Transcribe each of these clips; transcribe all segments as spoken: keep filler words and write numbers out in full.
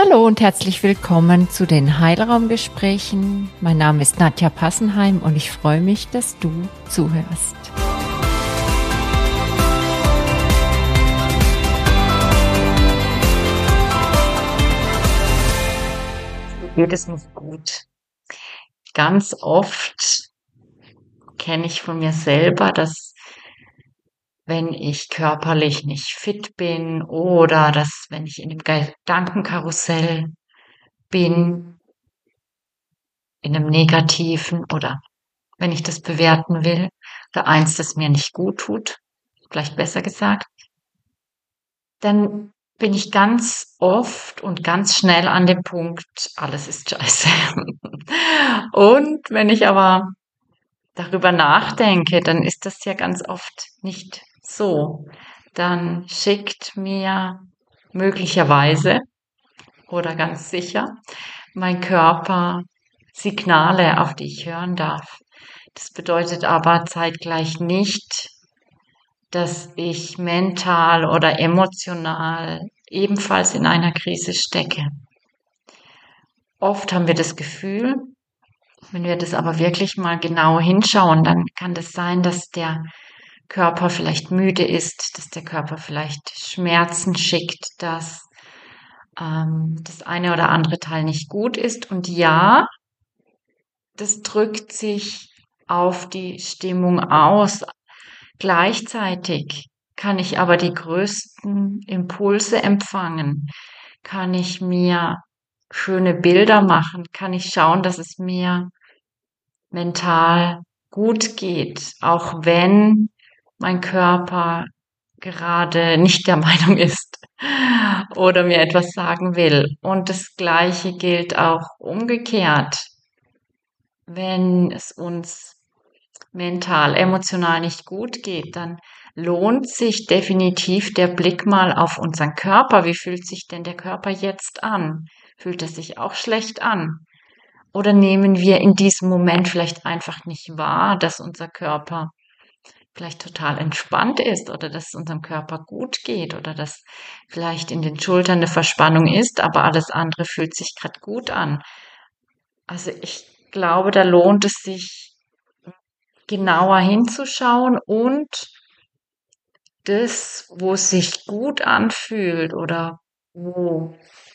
Hallo und herzlich willkommen zu den Heilraumgesprächen. Mein Name ist Nadja Passenheim und ich freue mich, dass du zuhörst. Mir geht es nicht gut. Ganz oft kenne ich von mir selber, dass wenn ich körperlich nicht fit bin oder dass wenn ich in dem Gedankenkarussell bin, in einem negativen oder wenn ich das bewerten will, oder eins, das mir nicht gut tut, vielleicht besser gesagt, dann bin ich ganz oft und ganz schnell an dem Punkt, alles ist scheiße. Und wenn ich aber darüber nachdenke, dann ist das ja ganz oft nicht so. Dann schickt mir möglicherweise oder ganz sicher mein Körper Signale, auf die ich hören darf. Das bedeutet aber zeitgleich nicht, dass ich mental oder emotional ebenfalls in einer Krise stecke. Oft haben wir das Gefühl, wenn wir das aber wirklich mal genau hinschauen, dann kann das sein, dass der Körper vielleicht müde ist, dass der Körper vielleicht Schmerzen schickt, dass ähm, das eine oder andere Teil nicht gut ist. Und ja, das drückt sich auf die Stimmung aus. Gleichzeitig kann ich aber die größten Impulse empfangen, kann ich mir schöne Bilder machen, kann ich schauen, dass es mir mental gut geht, auch wenn mein Körper gerade nicht der Meinung ist oder mir etwas sagen will. Und das Gleiche gilt auch umgekehrt. Wenn es uns mental, emotional nicht gut geht, dann lohnt sich definitiv der Blick mal auf unseren Körper. Wie fühlt sich denn der Körper jetzt an? Fühlt er sich auch schlecht an? Oder nehmen wir in diesem Moment vielleicht einfach nicht wahr, dass unser Körper vielleicht total entspannt ist oder dass es unserem Körper gut geht oder dass vielleicht in den Schultern eine Verspannung ist, aber alles andere fühlt sich gerade gut an. Also ich glaube, da lohnt es sich genauer hinzuschauen und das, wo es sich gut anfühlt oder wo,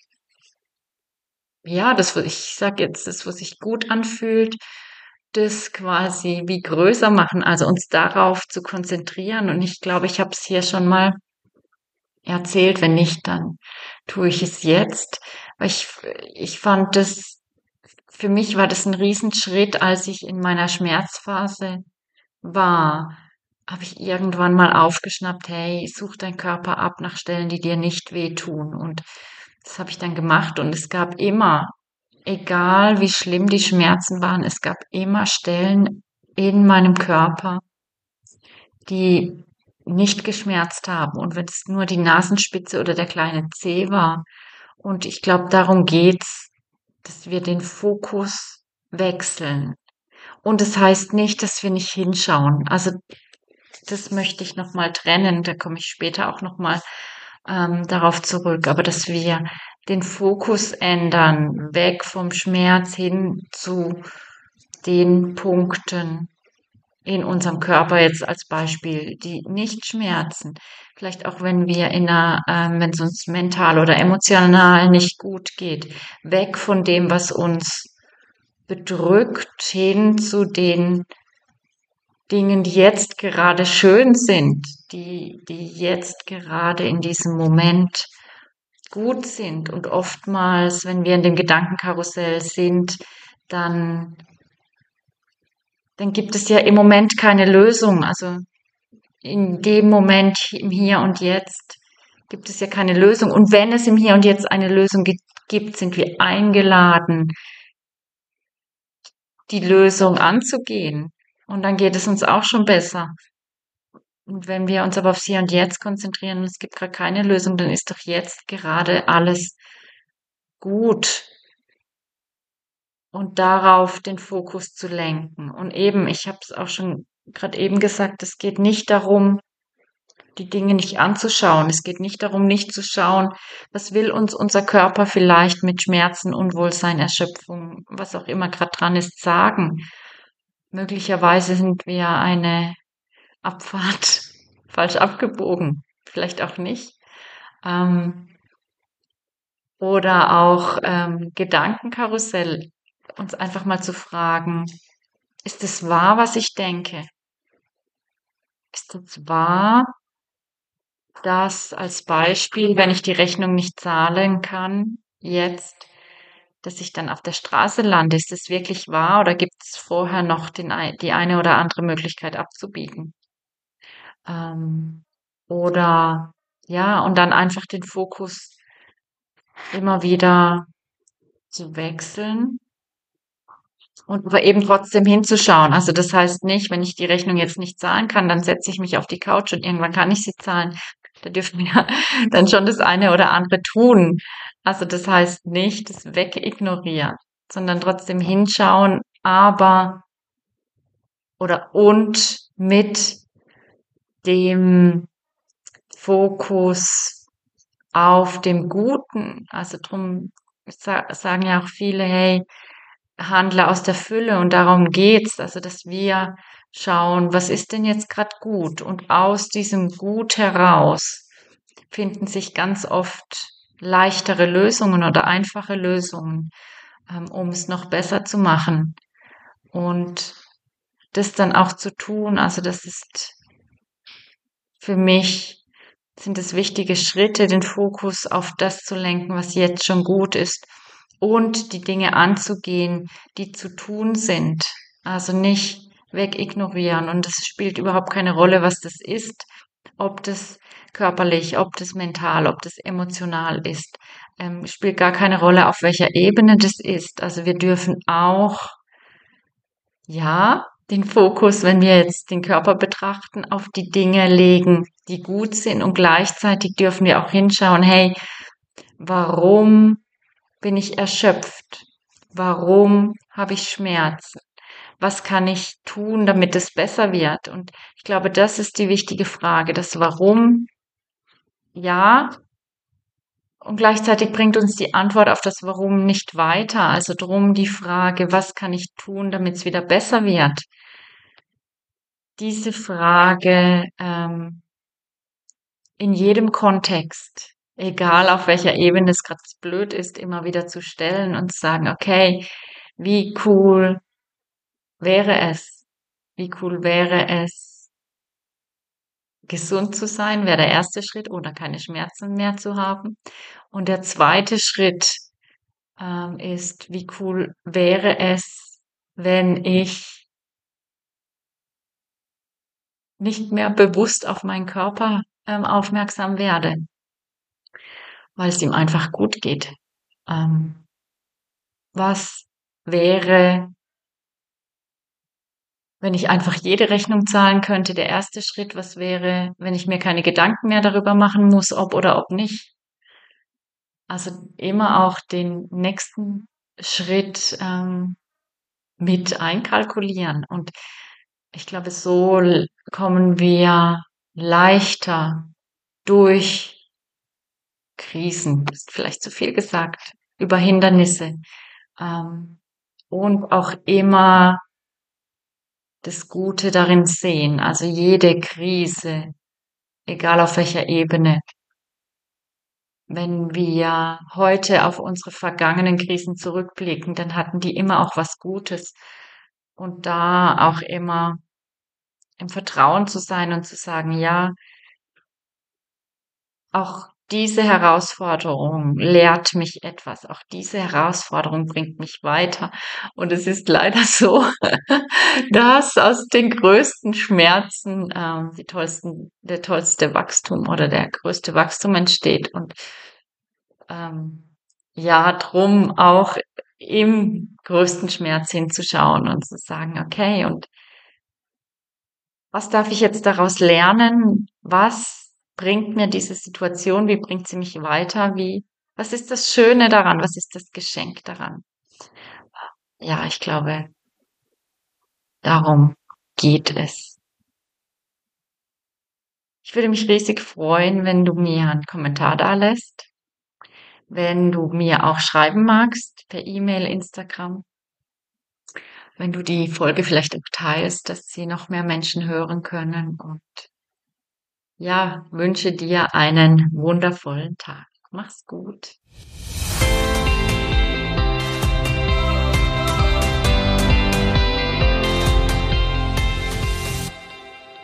ja, das, wo ich sage jetzt, das, wo sich gut anfühlt, das quasi wie größer machen, also uns darauf zu konzentrieren. Und ich glaube, ich habe es hier schon mal erzählt. Wenn nicht, dann tue ich es jetzt. Weil ich, ich fand das, für mich war das ein Riesenschritt, als ich in meiner Schmerzphase war, habe ich irgendwann mal aufgeschnappt, hey, such deinen Körper ab nach Stellen, die dir nicht wehtun. Und das habe ich dann gemacht und es gab immer, egal wie schlimm die Schmerzen waren, es gab immer Stellen in meinem Körper, die nicht geschmerzt haben. Und wenn es nur die Nasenspitze oder der kleine Zeh war. Und ich glaube, darum geht's, dass wir den Fokus wechseln. Und es heißt nicht, dass wir nicht hinschauen. Also das möchte ich nochmal trennen. Da komme ich später auch nochmal ähm, darauf zurück. Aber dass wir den Fokus ändern, weg vom Schmerz hin zu den Punkten in unserem Körper jetzt als Beispiel, die nicht schmerzen. Vielleicht auch wenn wir in einer, ähm, wenn es uns mental oder emotional nicht gut geht, weg von dem, was uns bedrückt, hin zu den Dingen, die jetzt gerade schön sind, die, die jetzt gerade in diesem Moment gut sind. Und oftmals, wenn wir in dem Gedankenkarussell sind, dann, dann gibt es ja im Moment keine Lösung. Also in dem Moment, im Hier und Jetzt, gibt es ja keine Lösung. Und wenn es im Hier und Jetzt eine Lösung gibt, sind wir eingeladen, die Lösung anzugehen. Und dann geht es uns auch schon besser. Und wenn wir uns aber aufs Hier und Jetzt konzentrieren und es gibt gerade keine Lösung, dann ist doch jetzt gerade alles gut. Und darauf den Fokus zu lenken. Und eben, ich habe es auch schon gerade eben gesagt, es geht nicht darum, die Dinge nicht anzuschauen. Es geht nicht darum, nicht zu schauen, was will uns unser Körper vielleicht mit Schmerzen, Unwohlsein, Erschöpfung, was auch immer gerade dran ist, sagen. Möglicherweise sind wir eine Abfahrt falsch abgebogen, vielleicht auch nicht. Ähm, oder auch ähm, Gedankenkarussell, uns einfach mal zu fragen, ist es wahr, was ich denke? Ist es wahr, dass als Beispiel, wenn ich die Rechnung nicht zahlen kann, jetzt, dass ich dann auf der Straße lande? Ist es wirklich wahr oder gibt es vorher noch den, ei- die eine oder andere Möglichkeit abzubiegen? Ähm, oder ja, und dann einfach den Fokus immer wieder zu wechseln und aber eben trotzdem hinzuschauen. Also das heißt nicht, wenn ich die Rechnung jetzt nicht zahlen kann, dann setze ich mich auf die Couch und irgendwann kann ich sie zahlen. Da dürfen wir dann schon das eine oder andere tun. Also das heißt nicht das wegignorieren, sondern trotzdem hinschauen, aber oder und mit dem Fokus auf dem Guten. Also drum sa sagen ja auch viele, hey, handle aus der Fülle und darum geht's. Also, dass wir schauen, was ist denn jetzt gerade gut? Und aus diesem Gut heraus finden sich ganz oft leichtere Lösungen oder einfache Lösungen, ähm, um es noch besser zu machen. Und das dann auch zu tun, also das ist für mich sind es wichtige Schritte, den Fokus auf das zu lenken, was jetzt schon gut ist und die Dinge anzugehen, die zu tun sind. Also nicht wegignorieren. Und es spielt überhaupt keine Rolle, was das ist, ob das körperlich, ob das mental, ob das emotional ist. Ähm, spielt gar keine Rolle, auf welcher Ebene das ist. Also wir dürfen auch ja, den Fokus, wenn wir jetzt den Körper betrachten, auf die Dinge legen, die gut sind und gleichzeitig dürfen wir auch hinschauen, hey, warum bin ich erschöpft? Warum habe ich Schmerzen? Was kann ich tun, damit es besser wird? Und ich glaube, das ist die wichtige Frage. Das Warum, ja, und gleichzeitig bringt uns die Antwort auf das Warum nicht weiter. Also drum die Frage, was kann ich tun, damit es wieder besser wird? Diese Frage ähm, in jedem Kontext, egal auf welcher Ebene es gerade blöd ist, immer wieder zu stellen und zu sagen, okay, wie cool wäre es, wie cool wäre es, gesund zu sein, wäre der erste Schritt oder keine Schmerzen mehr zu haben. Und der zweite Schritt ähm, ist, wie cool wäre es, wenn ich nicht mehr bewusst auf meinen Körper ähm, aufmerksam werde, weil es ihm einfach gut geht. Ähm, was wäre, wenn ich einfach jede Rechnung zahlen könnte, der erste Schritt? Was wäre, wenn ich mir keine Gedanken mehr darüber machen muss, ob oder ob nicht? Also immer auch den nächsten Schritt ähm, mit einkalkulieren. Und ich glaube, so l- kommen wir leichter durch Krisen, ist vielleicht zu viel gesagt, über Hindernisse. Ähm, und auch immer das Gute darin sehen. Also jede Krise, egal auf welcher Ebene. Wenn wir heute auf unsere vergangenen Krisen zurückblicken, dann hatten die immer auch was Gutes. Und da auch immer im Vertrauen zu sein und zu sagen, ja, auch diese Herausforderung lehrt mich etwas. Auch diese Herausforderung bringt mich weiter. Und es ist leider so, dass aus den größten Schmerzen ähm, die tollsten, der tollste Wachstum oder der größte Wachstum entsteht. Und ähm, ja, drum auch im größten Schmerz hinzuschauen und zu sagen, okay, und was darf ich jetzt daraus lernen? Was bringt mir diese Situation? Wie bringt sie mich weiter? Wie, was ist das Schöne daran? Was ist das Geschenk daran? Ja, ich glaube, darum geht es. Ich würde mich riesig freuen, wenn du mir einen Kommentar dalässt, wenn du mir auch schreiben magst per E-Mail, Instagram, wenn du die Folge vielleicht auch teilst, dass sie noch mehr Menschen hören können und ja, wünsche dir einen wundervollen Tag. Mach's gut.